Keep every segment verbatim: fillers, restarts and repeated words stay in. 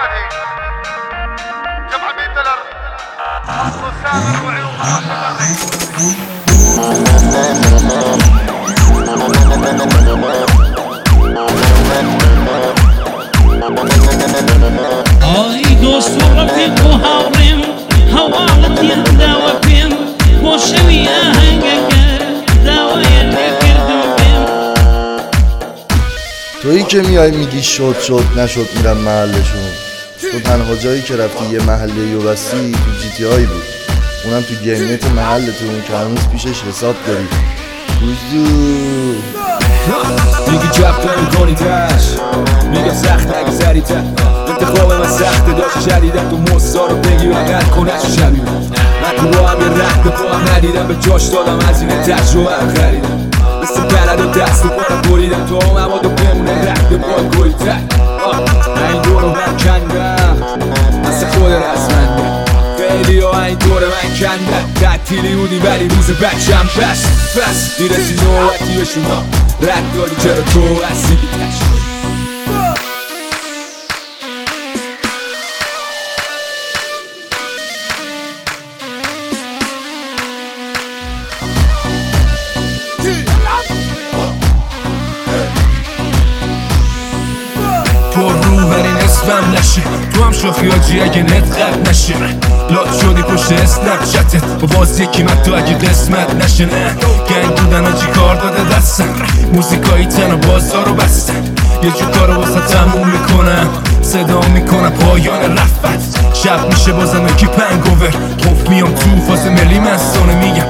الهي جمع مية دولار حصلوا سامر وعيون آی دوست و رفیق و حرم حوالت یه بیم باشوی آهنگگر داوای نکردم بیم. تویی که میای میگی شد شد نشد میرن محلشون. تو تنها جایی که رفتی یه محله یو بستی تو جی تی آی بود، اونم تو گیمنت محلتون که هنوز پیشش حساب داری. بوزو میگی جب داری کنی تش، میگم سخت اگه زری تش. انتخاب من سخته داشت شدیدم تو مصا رو بگیر اقل کنش شبیه من تو با هم یه رخت با هم ندیدم به جاش دادم از این تجربه هم خریدم مثل بلد و دست و بارم بریدم تو هم اما دو بمونه رخت با گوی تک من این دور رو من کندم مثل خود رسمنده خیلی ها این دور من کندم تعطیلی بودی ولی روز بچم بس بس میرسی نوبتی به شما رد داری چرا تو هستی بیتش. پر رو ولی نصفم نشه تو هم شاخی آجی اگه نت قد نشه لات شدی پشت اسنپ چتت با باز یکی من تو اگه قسمت نشه نه گنگ بودن آجی کار داده دستم موزیکایی تن و بازار رو بستن یه جو کارو واسه تموم میکنم صدا میکنم پایان رفت شب میشه بازم یکی پنگوور خوف میام تو فاز ملی مستانه میگم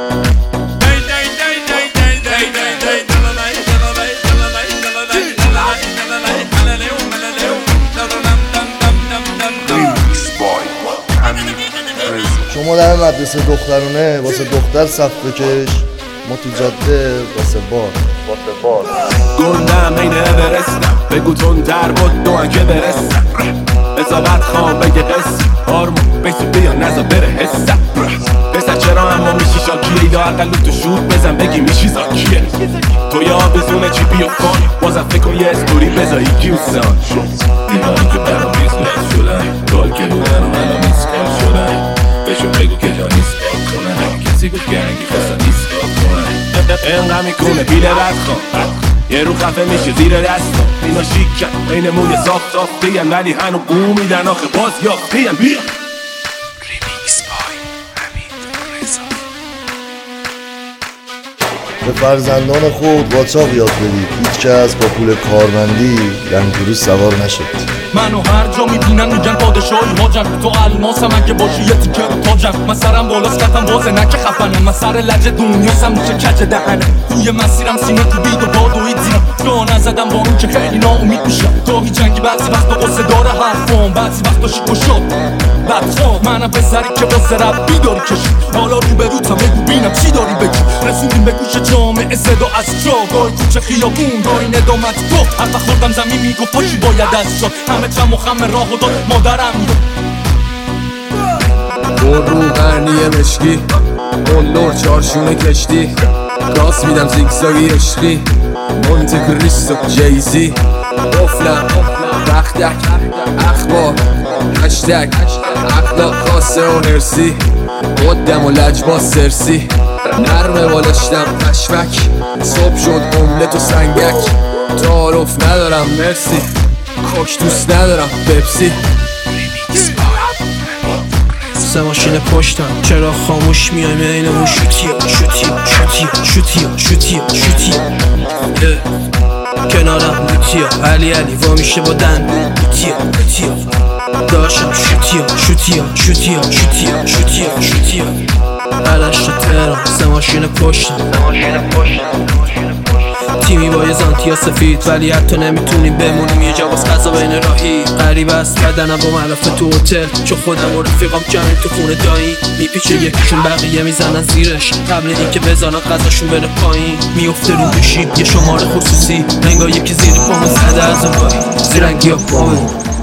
شما در مدرسه دخترونه واسه دختر صف بکش، ما تو جاده واسه بار واسه بار گندم اینه برستم بگو تون در بود دوان که برستم بزابت خوام بگه قصه آرمون بیسو بیا نزا بره حسم بسر چرا اما میشی شاکیه ایده اقل تو شود بزن بگی میشی زاکیه تو یا بزونه چی بیو کن بازم فکر کن یه استوری بزایی کیوسان اینایی که برام بیزنس شدن کال که بودن و منو میسکال شدن بهشون بگو که جا نیست کار کنن کسی گفت گرنگی خواستن نیست کار کنن انقدر میکنه بیله رد کن یه رو خفه میشه زیر دستم اینا شیکن این موی صاف صاف دیم ولی هنو بو میدن آخه باز یافتیم بیا ریمیکس بای حمید رضا. به فرزندان خود واچاق یاد بدید هیچ کس با پول کارمندی رنگورو سوار نشد. منو هر جا میبینن میگن پادشاهی هاجم تو الماسم اگه باشی یه تیکه رو تاجم من سرم بالاست کتم بازه نکه خفنم من سر لجه دنیاسم میشه کج دهنه توی مسیرم سینه تو بید و باد و هیت زیرم جا نزدم با اون که خیلی ناامید میشم داغی جنگی بعضی وقتا قصه داره حرفام بعضی وقتا شیک و شد بدخواه منم پسری که واسه رب بیداری کشید حالا رو به روتم بگو بینم چی داری بگی رسوندیم به گوش جامعه صدا از جا گاهی کوچه خیابون گاهی ندامت تو حرف خوردم زمین میگفت پاشی باید از شد همه چم و خم راه و داد مادرم پر رو قرنیه مشکی قلور چارشونه کشتی راست میدم زیگزاگی عشقی مونت کریستو جیزی قفلم بختک اخبار هشتگ اخلاق خاصه و هرسی قدم و لجبا سرسی نرمه بالشتم پشمک صبح شد املت و سنگک تعارف ندارم مرسی کوک دوست ندارم پپسی. سه ماشین پشتم چرا خاموش میایم اینمون شوتیه شوتیه شوتیه شوتیه شوتیه شوتیه کنارم لوتیه علی علی وا میشه با دندون لوتیه لوتیه داشتم شوتیه شوتیه شوتیه شوتیه شوتیه شوتیه علش تو تهران سه ماشین پشتم سه ماشین پشتم تیمی با یه زانتیا سفید ولی حتی نمیتونیم بمونیم یه جا باز غذا بین راهی غریب است بدنم با ملافه تو هتل چون خودم و رفیقام جمعیم تو خونه دایی میپیچه یکیشون بقیه میزنن زیرش قبل اینکه بزنن غذاشون بره پایین میفته رو گوشی یه شماره خصوصی رنگا یکی زیر پامو زده از اون پایی زیرنگی ها پامو